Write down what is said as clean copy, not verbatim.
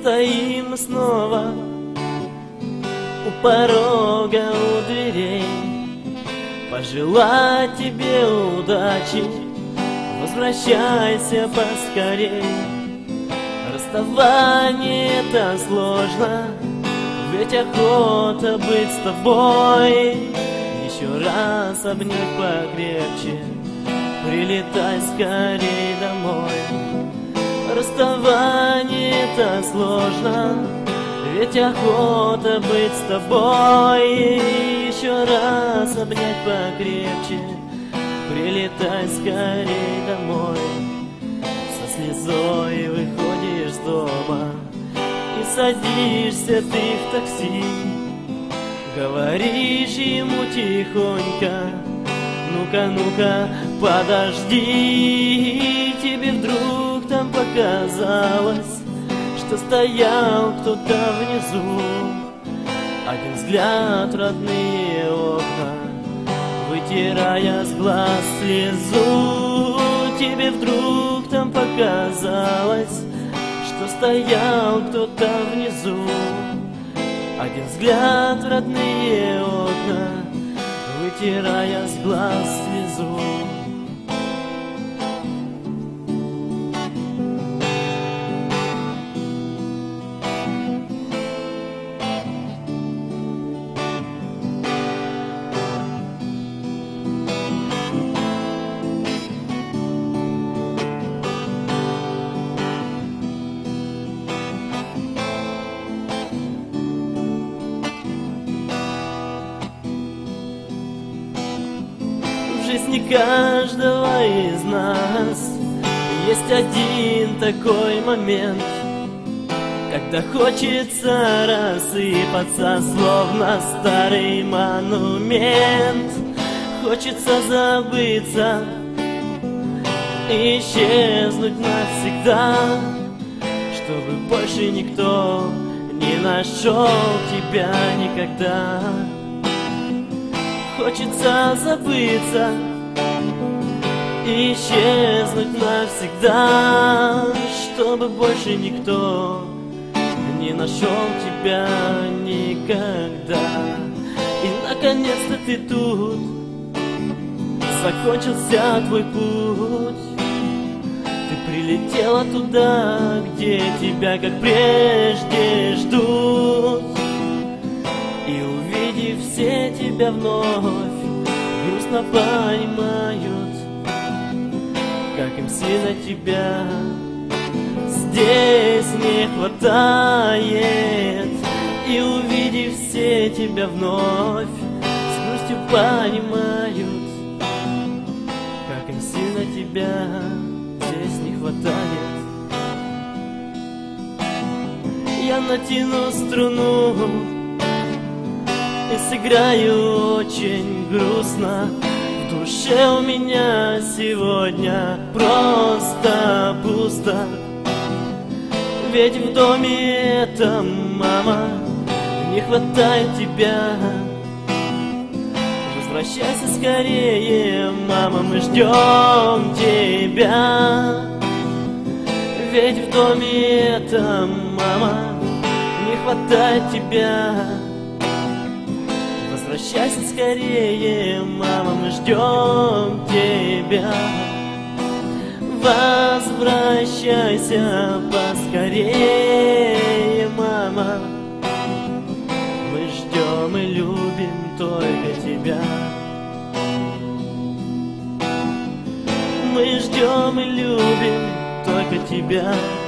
стоим мы снова у порога, у дверей. Пожелать тебе удачи, возвращайся поскорей. Расставание это сложно, ведь охота быть с тобой. Еще раз обнять покрепче, прилетай скорей домой. Расставание это сложно, ведь охота быть с тобой. Еще раз обнять покрепче, прилетай скорей домой. Со слезой выходишь с дома и садишься ты в такси. Говоришь ему тихонько: ну-ка, ну-ка, подожди. Тебе вдруг там показалось, что стоял кто-то внизу. Один взгляд, родные окна, вытирая с глаз слезу. Тебе вдруг там показалось, что стоял кто-то внизу. Один взгляд, родные окна, вытирая с глаз слезу. В жизни каждого из нас есть один такой момент, когда хочется рассыпаться, словно старый монумент. Хочется забыться и исчезнуть навсегда, чтобы больше никто не нашел тебя никогда. Хочется забыться и исчезнуть навсегда, чтобы больше никто не нашел тебя никогда. И наконец-то ты тут, закончился твой путь. Ты прилетела туда, где тебя, как прежде, ждут. И увидев все тебя вновь, грустно поймают, как им сильно тебя здесь не хватает. И увидев все тебя вновь, с грустью понимают, как им сильно тебя здесь не хватает. Я натяну струну и сыграю очень грустно. В душе у меня сегодня просто пусто. Ведь в доме этом, мама, не хватает тебя. Возвращайся скорее, мама, мы ждем тебя. Ведь в доме этом, мама, не хватает тебя. Возвращайся скорее, мама, мы ждем тебя. Возвращайся поскорее, мама. Мы ждем и любим только тебя. Мы ждем и любим только тебя.